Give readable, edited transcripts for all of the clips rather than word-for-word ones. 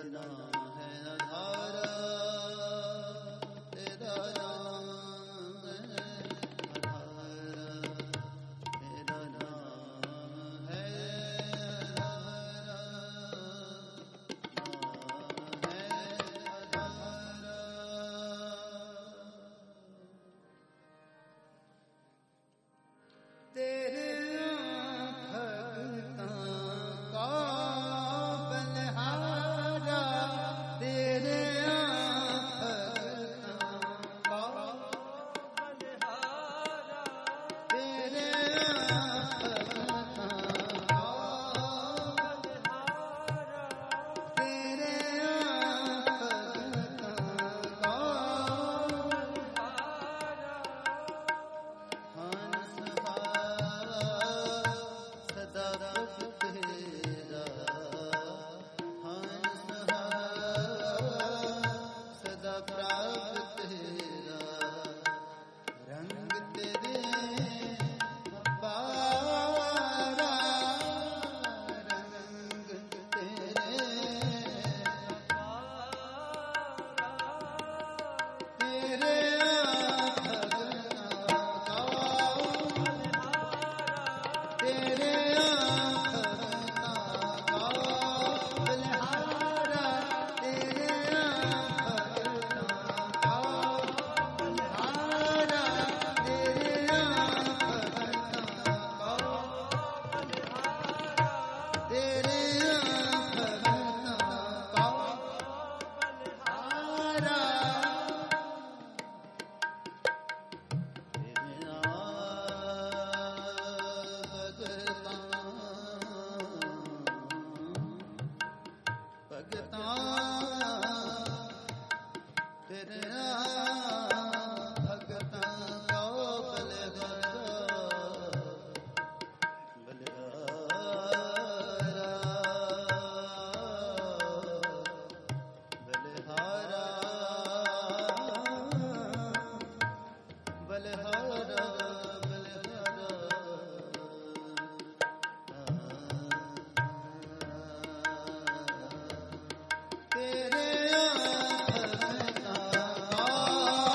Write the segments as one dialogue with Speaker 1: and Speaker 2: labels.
Speaker 1: तेरे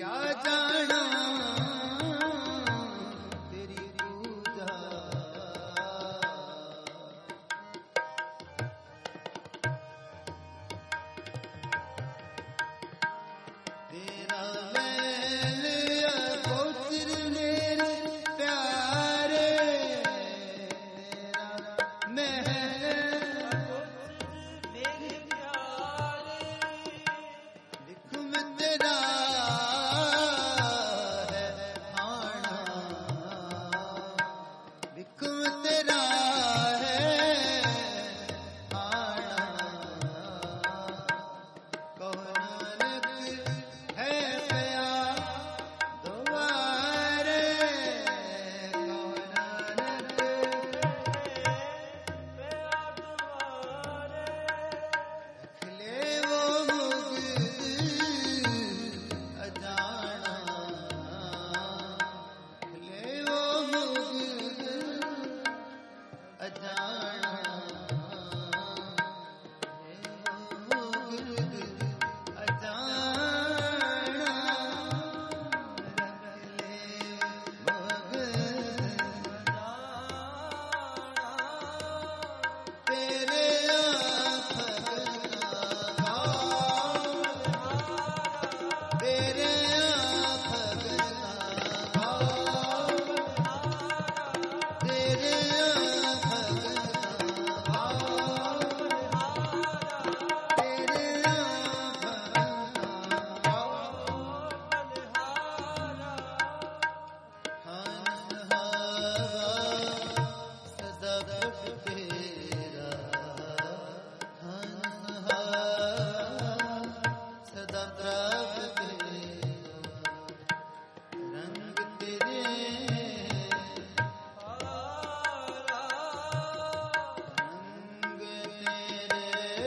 Speaker 1: क्या जाना तेरी पूजा, तेरा मैल गोत्र मेरे प्यारे, तेरा महल मेरे प्यारे, लिखूं मैं तेरा है आना, लिखूं मैं तेरा है आना, कहो नानक है पया द्वारे, कहो नानक खिले वो मुग्ध अजाना, खिले वो मुग्ध अजाना, मुग्ध अजाना, खिले मुग्ध तेरे तेरे तेरे सदा तेरा सदा प्राप्त रंग तेरे, रंग तेरे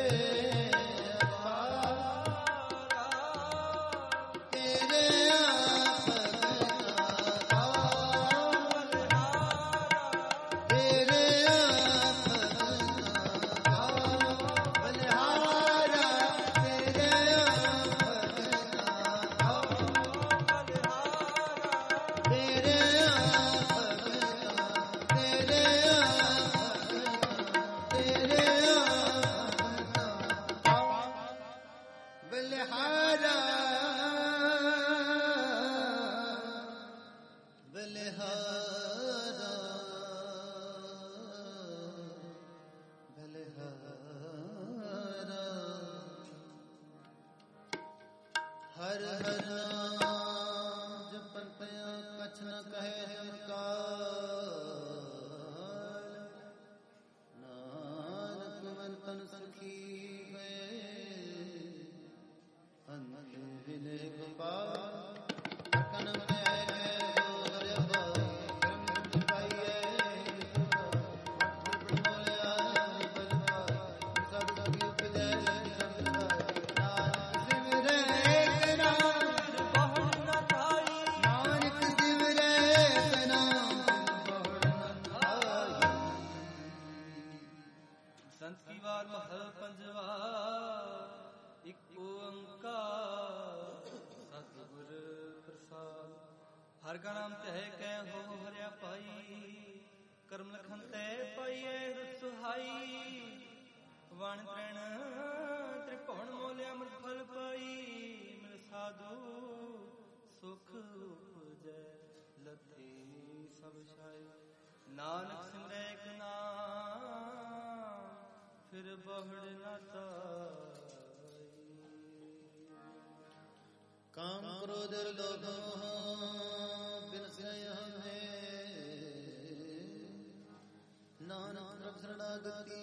Speaker 1: तेरे तेरे बलिहारा, तेरे तेरे तेरे तेरे बलिहारा, बलिहारा, बलिहारा, हर हर नाम जपन पया कछ न कहे जनकाल, नानक मन तन सखी गए अंत विनय गोपाल, कन में
Speaker 2: संत की वार महल पंजवा, एक ओंकार सतਿਗੁਰ प्रसाद, हर का नाम तह कै हो हरिया पाई, कर्म लखन तै पाइए सुहाई, वण तृण त्रिभुवन मोले अमृत फल पाई, मिल साधु सुख उपजै लथे सब छाई, नानक सिमरै एक नाम फिर बहुड़ न ताई,
Speaker 1: काम क्रोध लोभ बिनसय हमें, नानक प्रभ शरणागति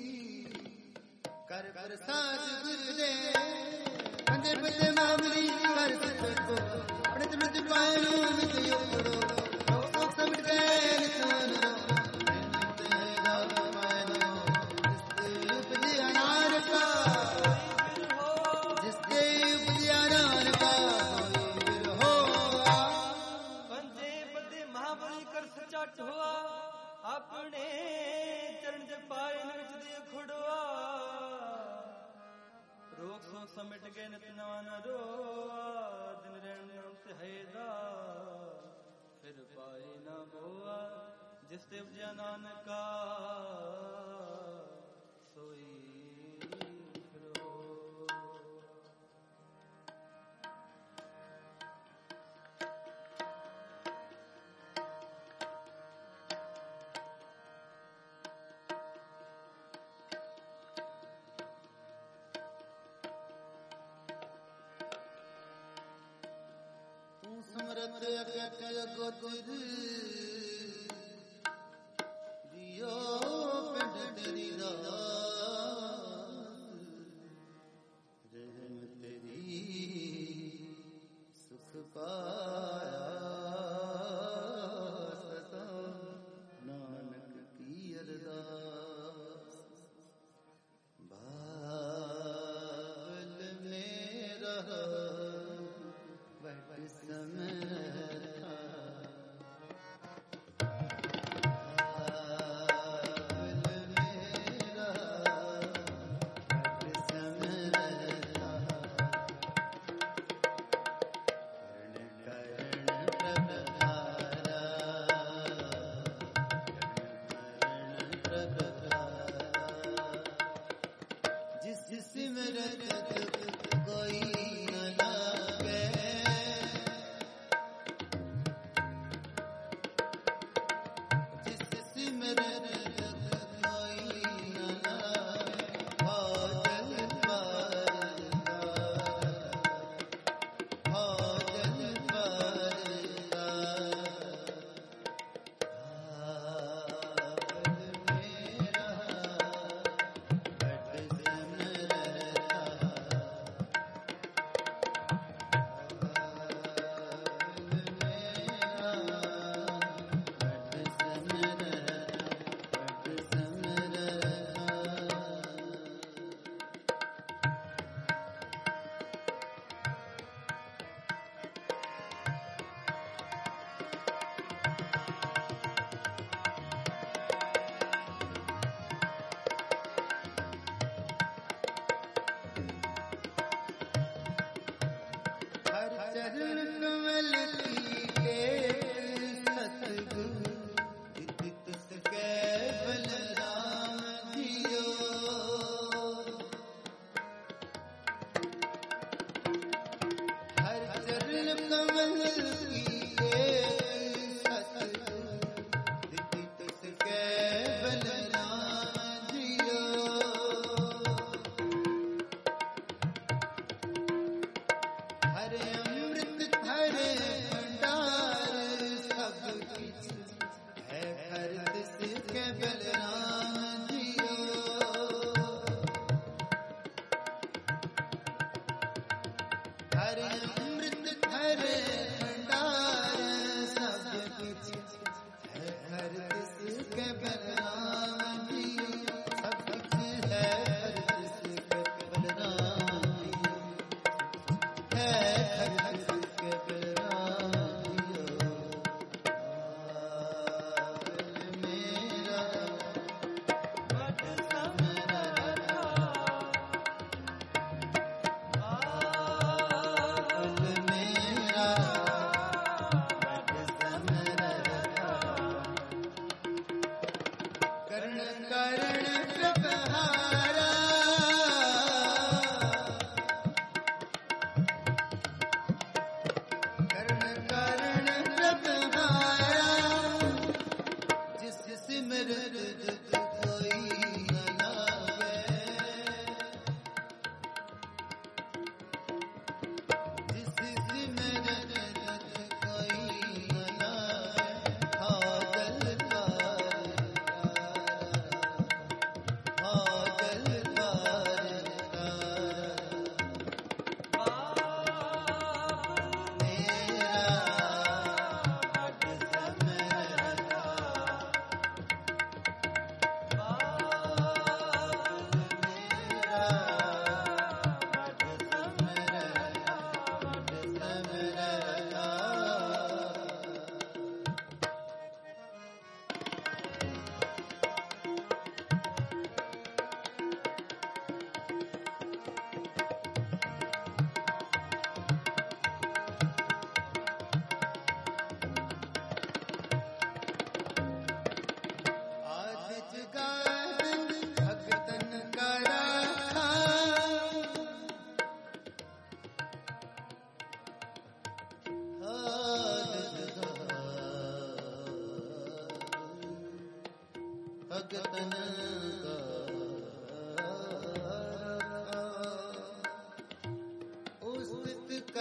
Speaker 1: कर कर साज गुरु दे, बंदे बंदे मामली कर सको पढ़त मृत पायो मित योड़ो, लोक सब गए निसान रो
Speaker 2: होआ अपने चरण जपाए निज दे खुड़वा, रोग सो दुख समिट गए नित नवा न रोआ दिन रहन नाम से हैदा फिर पाए न बोआ जिस ते उपजा नानका सोई फिरो।
Speaker 1: ਸਮਰਤ ਅਗਤ ਅਗੋਚਰ ਜਿਉ ਪਿੰਡ ਤੇਰੀ ਦਾਸ ਰਹਿਮ ਤੇਰੀ ਸੁਖ ਪਾਇਆ ਸਦਾ ਨਾਨਕ ਕੀ ਅਰਦਾਸ ਬਾਲ ਮੇਰਾ ਵਟ ਸਮਰਥਾ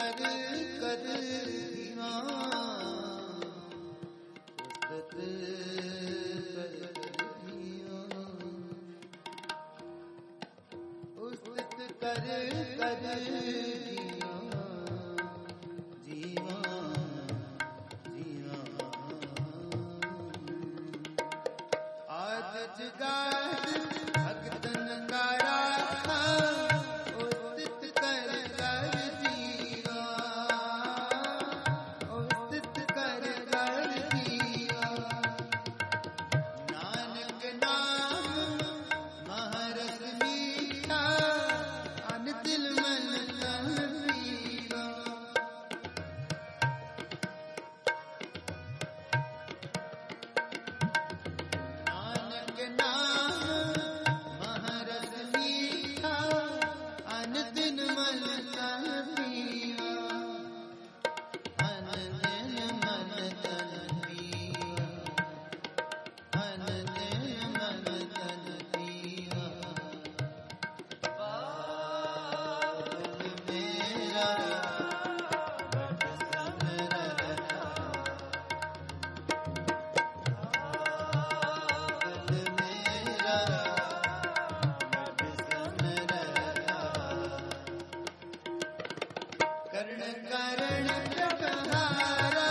Speaker 1: कर कर धीमा उस्तत कर कर जीवा जीवा आज जगात भगतन का राखा उस्तित कर कर जीवा उस्तित कर कर जीवा नानक नाम महरस मीठा अन दिल मन तन पीवा नानक नाम महरस मीठा अन दिन मन तन पीवा अन दिन मन तन पीवा अन दिन मन तन पीवा बाबुल मेरा बट समर रहा बाबुल मेरा बट समर रहा कर्ण कारण प्रकहारा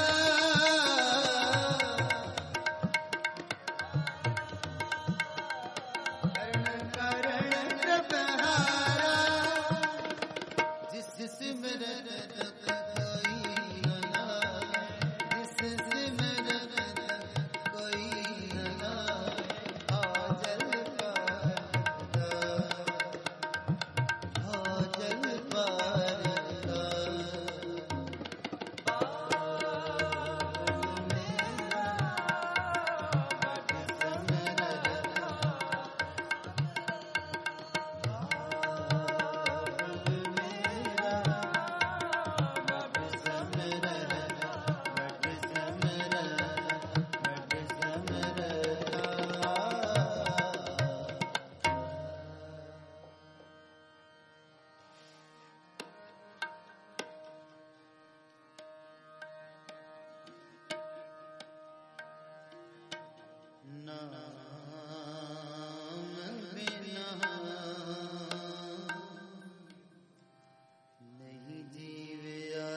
Speaker 1: कर्ण कारण प्रकहारा जिस सिमरन कोई न लाए जिस सिमरन कोई न लाए आजल पारदा आजल पारदा बाबुल मेरा बट समर रहा बाबुल मेरा बट समर रहा बट समर बट समर रहा नाम बिना नहीं जीविया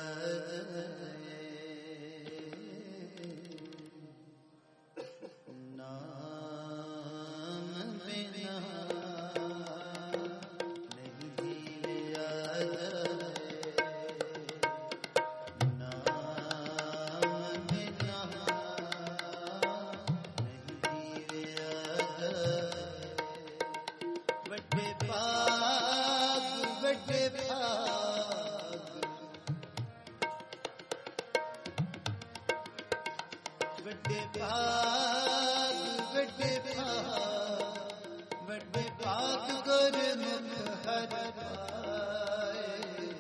Speaker 1: नाम बिना नहीं जीविया नाम बिना नहीं जीविया बड़े भाग बड़े भाग बड़े भाग बड़े भाग बड़े भाग गुरमुख हर पाए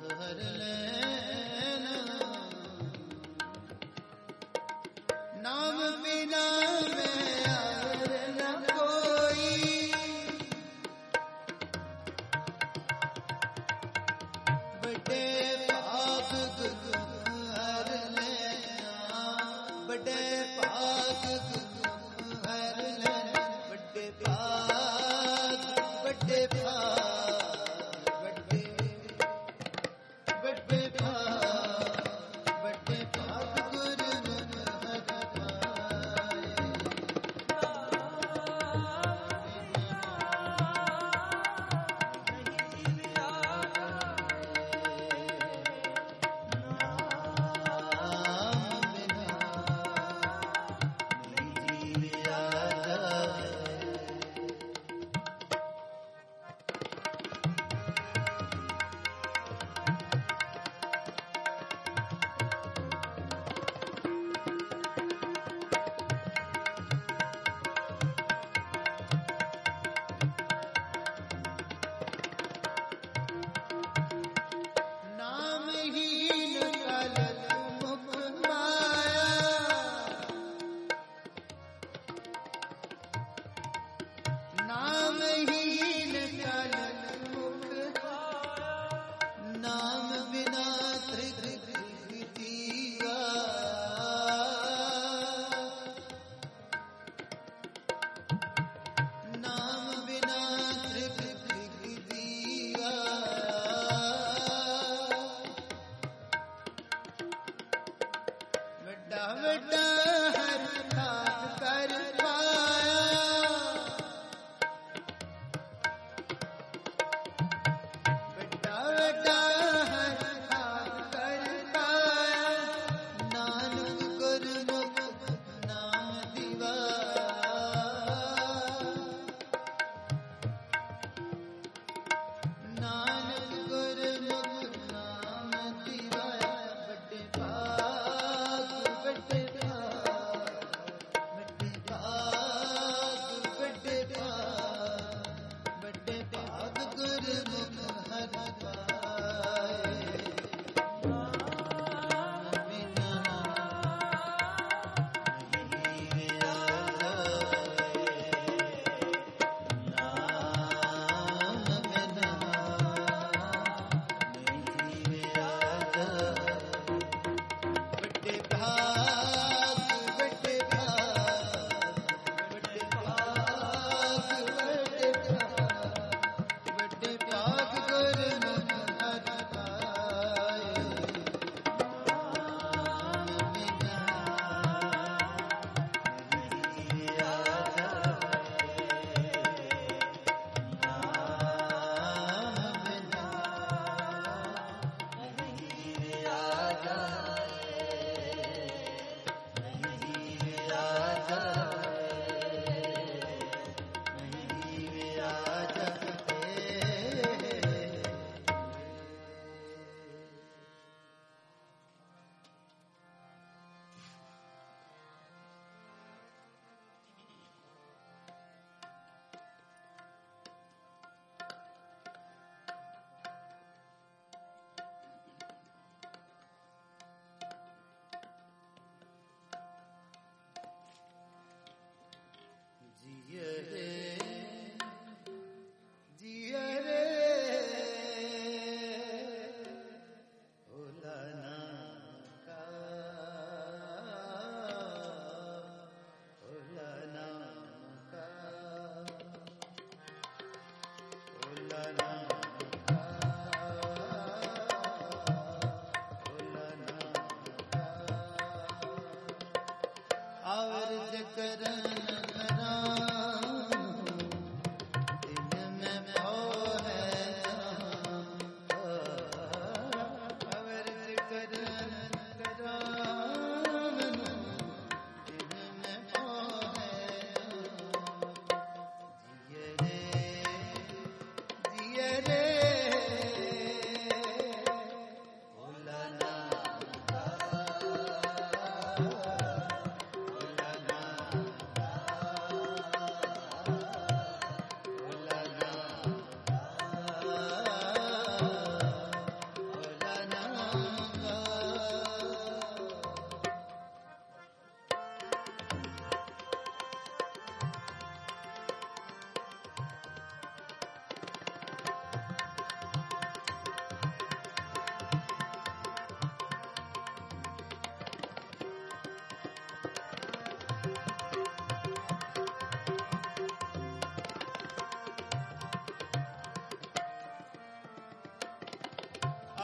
Speaker 1: हर लेना नाम बिना में और न कोई बड़े पाप हर लेना बड़े पाप हर लेना बड़े पाप बड़े पाप बड़े पाप बड़े पाप गुरमुख हर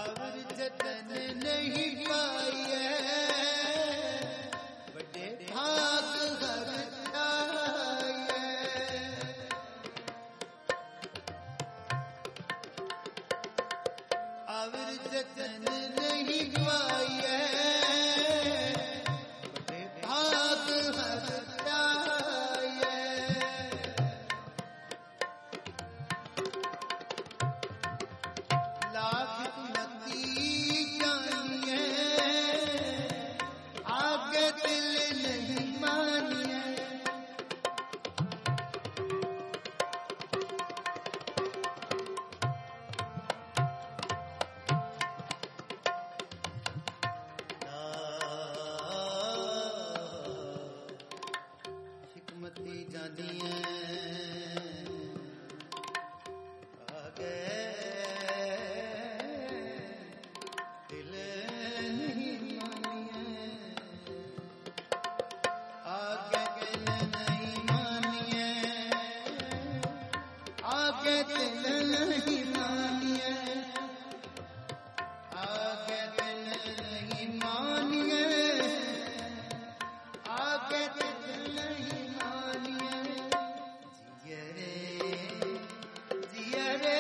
Speaker 1: अवर जतन नहीं पाइए बड़े भाग हरताए अवर जतन नहीं पाइए बड़े भाग हरताए लाख मती जानिए आगे दिल नहीं मानिए हिकमती जानिए आगे दिल नहीं मानिए आगे दिल नहीं मानिए आगे दिल नहीं मानिए आगे दिल नहीं मानिए आगे दिल नहीं मानिए जिया रे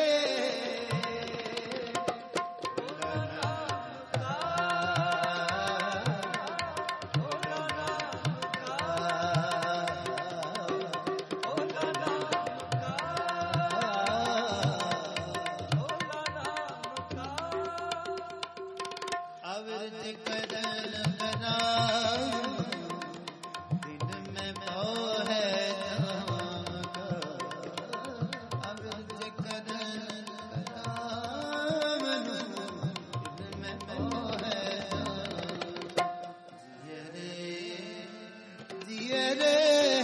Speaker 1: अवर कदन बना दिल में भाव है जहाँ का अवर कदन बना दिल में भाव है जिया रे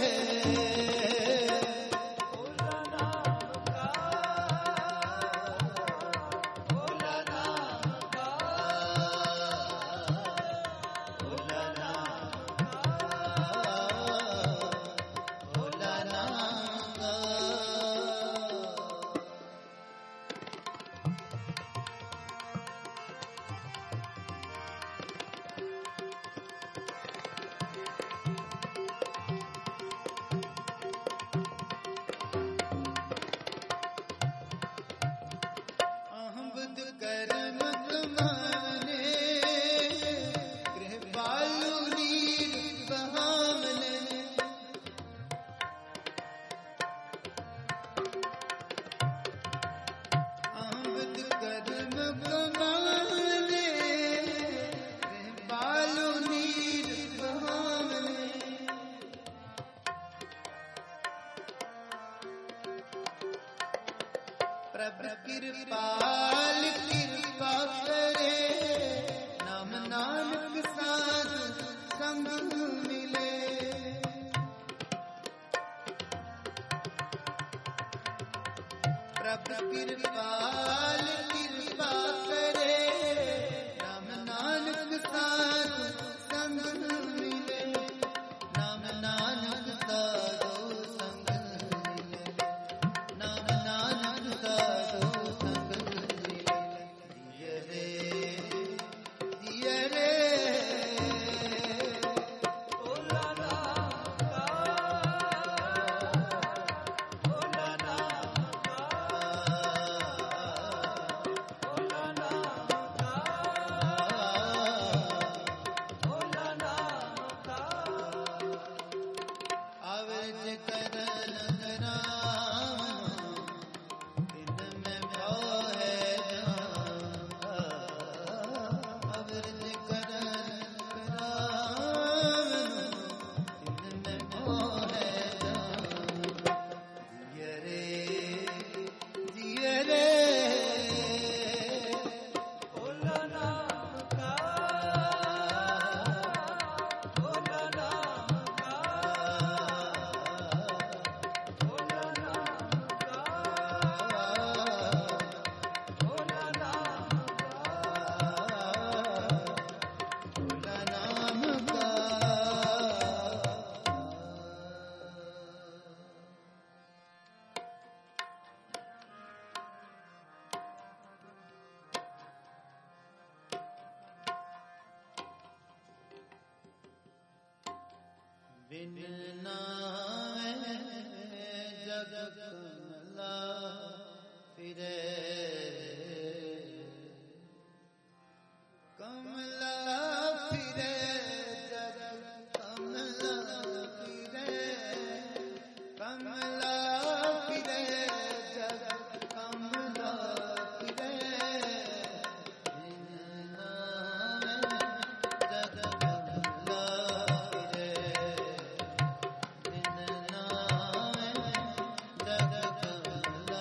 Speaker 1: अहमद करम कमाने गृह बालू नीर बहावने अहमद करम कमाने गृह बालू नीर बहावने प्रभु कृपाल कृपा करे नाम नानक साध संग मिले प्रभु कृपाल कृपा करे नाम नानक साध संग मिले नाम नानक साधु संग मिले नाम नानक साधु संग मिले दिए रे बिन नावे जग कमला फिरे कमला फिरे जग कमला फिरे कमला फिरे जग कमला फिरे बिन नावे जग कमला फिरे बिन नावे जग कमला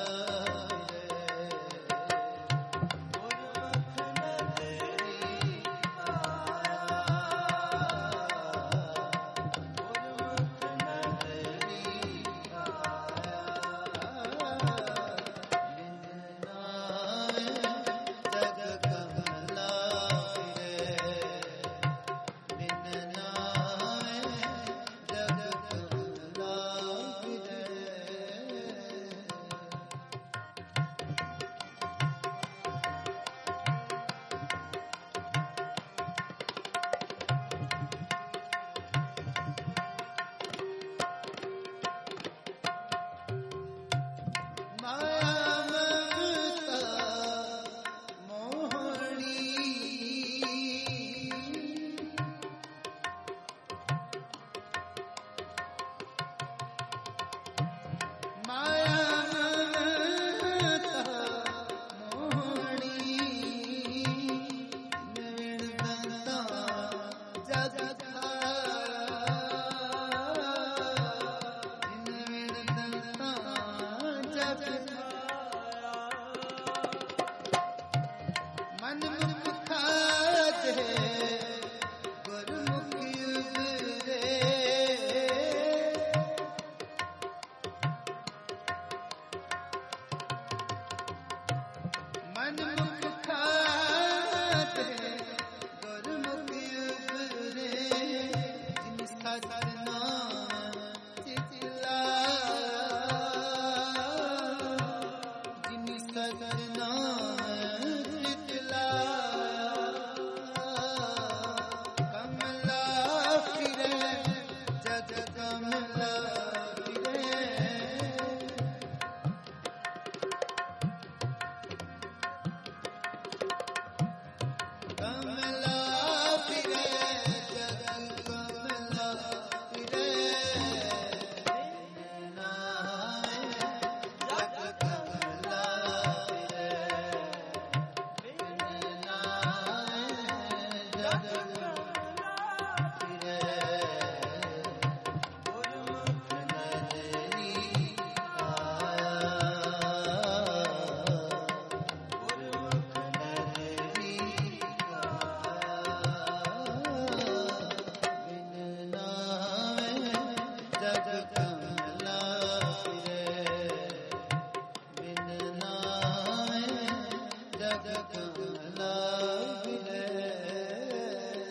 Speaker 1: जग कमला फिरे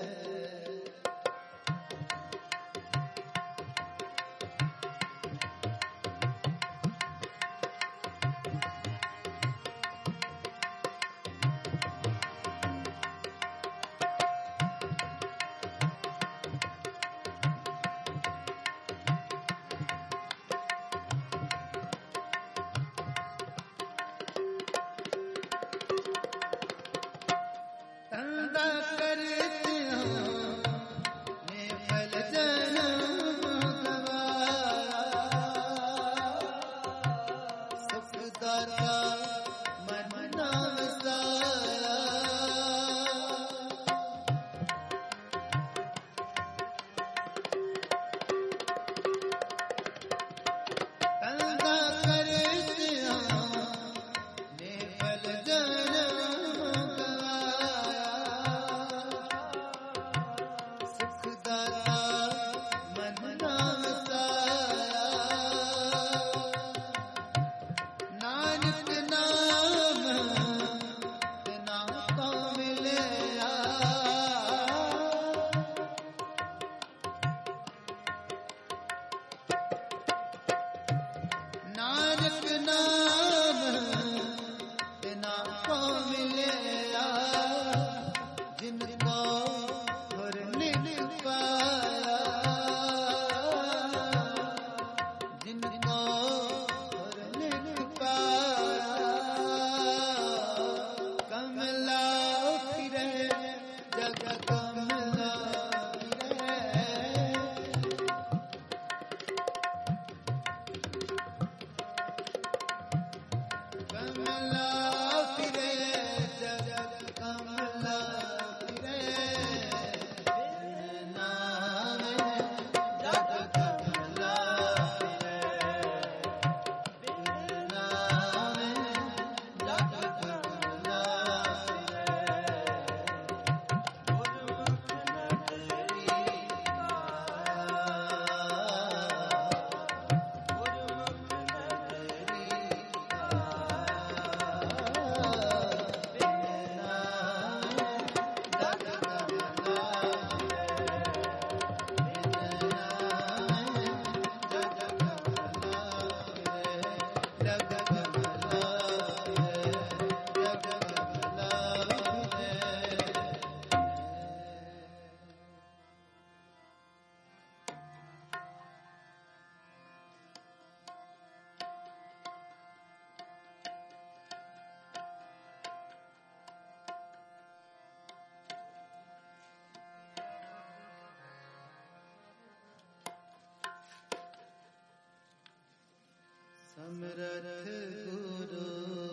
Speaker 1: समरथ गुरु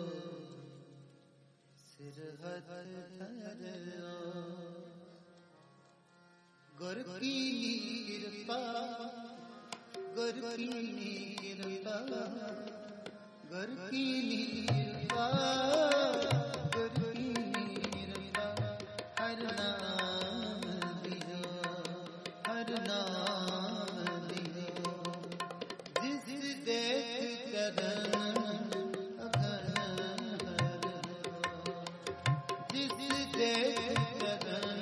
Speaker 1: सिर हथ धरो गुर की कृपा गुर की कृपा गुर की कृपा गुर की कृपा हर नाम दियो हर नाम दियो जिस देख करन अघन जिस देख करन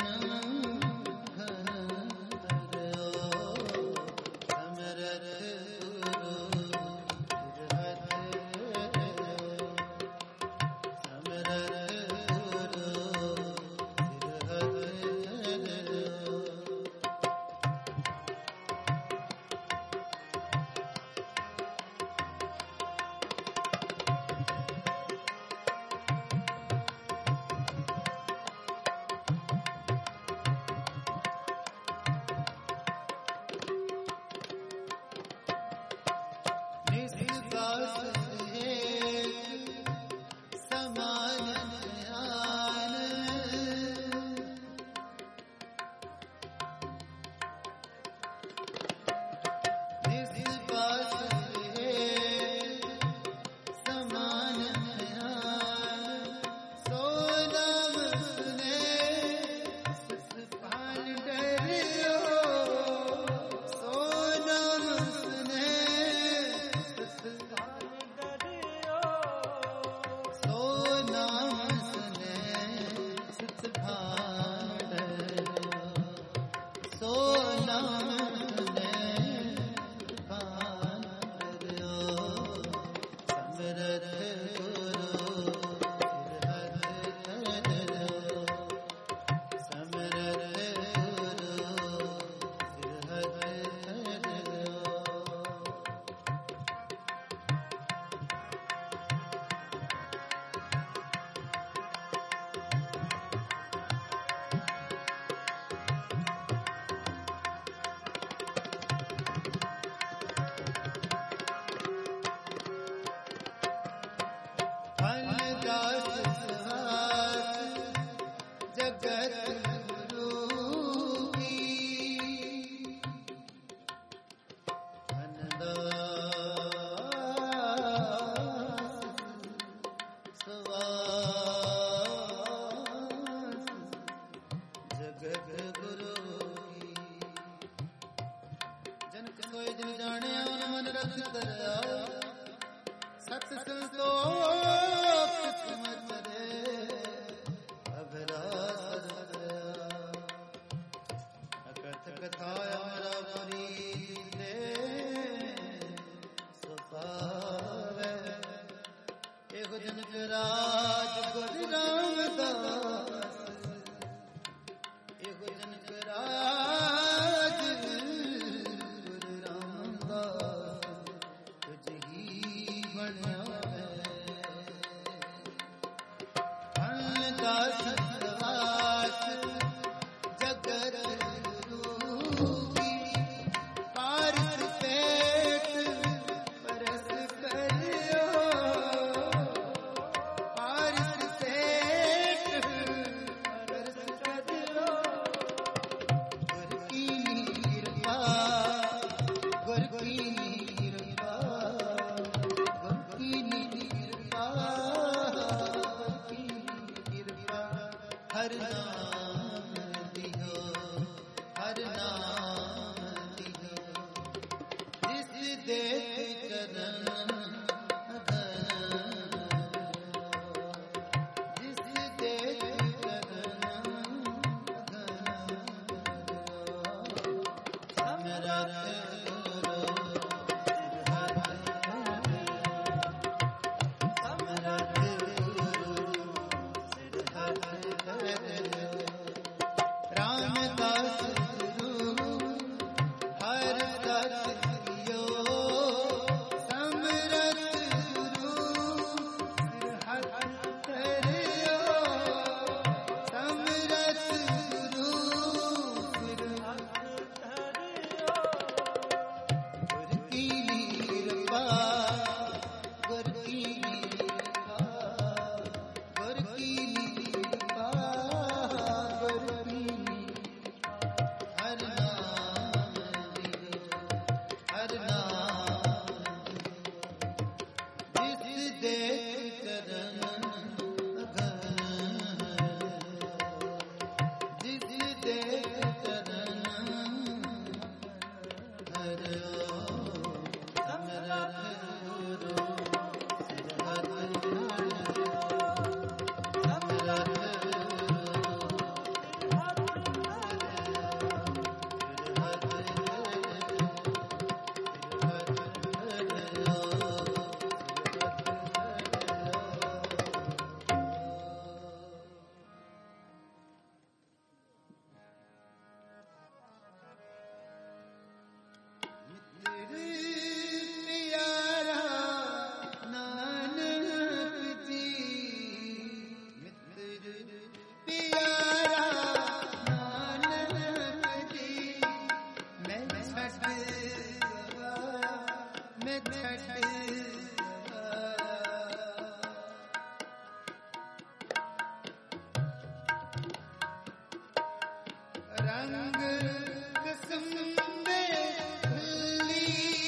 Speaker 1: रंग किस्म में भुल्ली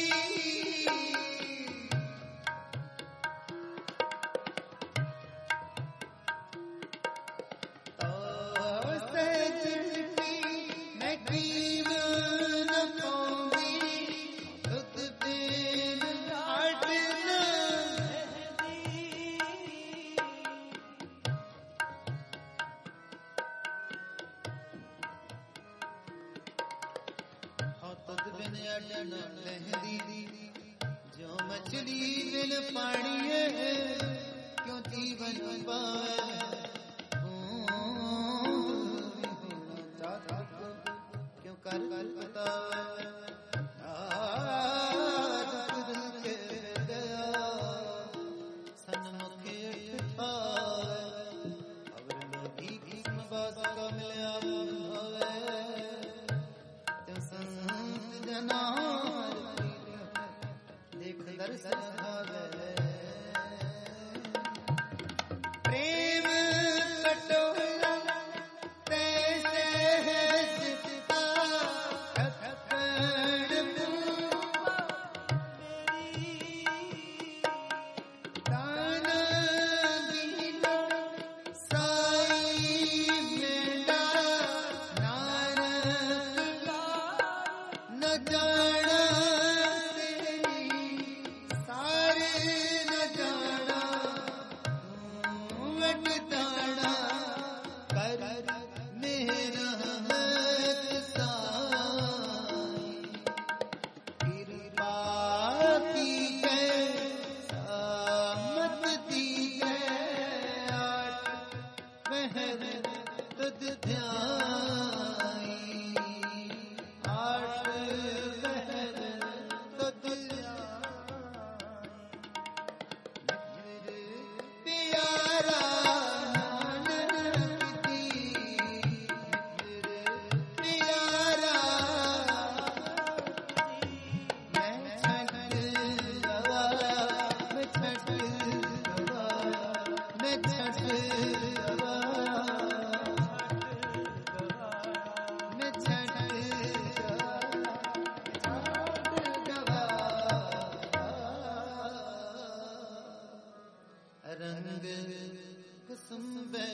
Speaker 1: तो सहजती मैं कीम न पाऊंगी खुद बिन आट न तुद बिन अडन लहदी जो मछली बिन पानी है क्यों जीवन पाए क्यों कर बताए आज दिल के गया सन्मुखे उठाए अवर लोगी भीष्म बास का मिलया भावे संत जना देख दर्शन भावे प्रेम कटोरा तैसे है जिसका ढक्कन दाना दीना साई मेरा नानक न जाना तेरी सारे न जाना वट जाना कर मेहनत साई कृपा की है सामत दी है आठ पहर तुझ ध्याई आठ पहर तुझ प्यारा नानक दी प्यारा मैं छठ गवाया मैं छठ गवाया मैं छठ गवाया मैं छठ गवाया रंग कुसुम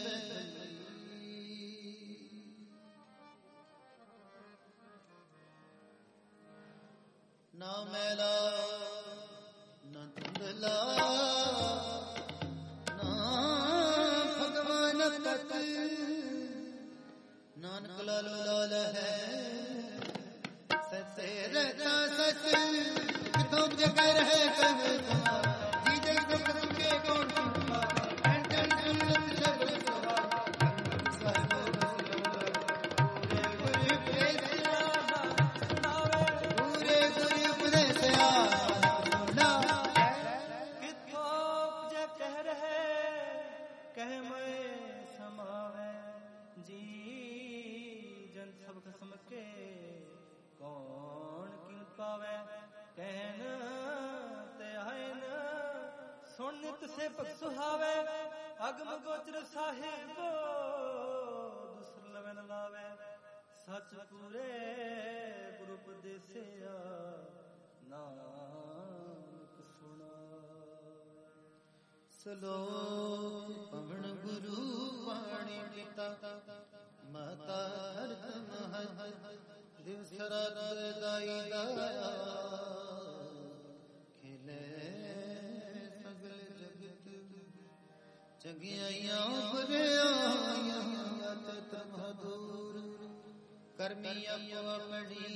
Speaker 1: ना मैला ना धुंधला ना भगवान तक नानक लालो लाल है सचे रहता सच कितों जगह रहे कहे जी जग के कौन
Speaker 2: नित से सुहावे अगम गोचर साहिब को दूसर लवन लावे सच पूरे गुरु उपदेसिया नानक सुना
Speaker 1: सलोक पवन गुरु वाणी पिता माता हरत महत दिवस रात दाई दया खिले सगल जगत जगिया बुरिया तत मधुर कर्मिया पड़ी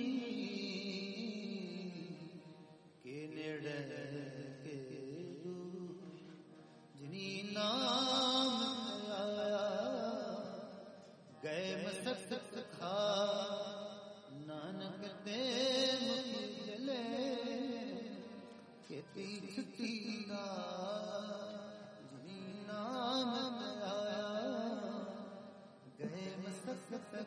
Speaker 1: के नेड़े के जिनी नाम आया गए मसक खा नानक दे जले खेती छुट्टी ना जिनी नाम आया गए मसक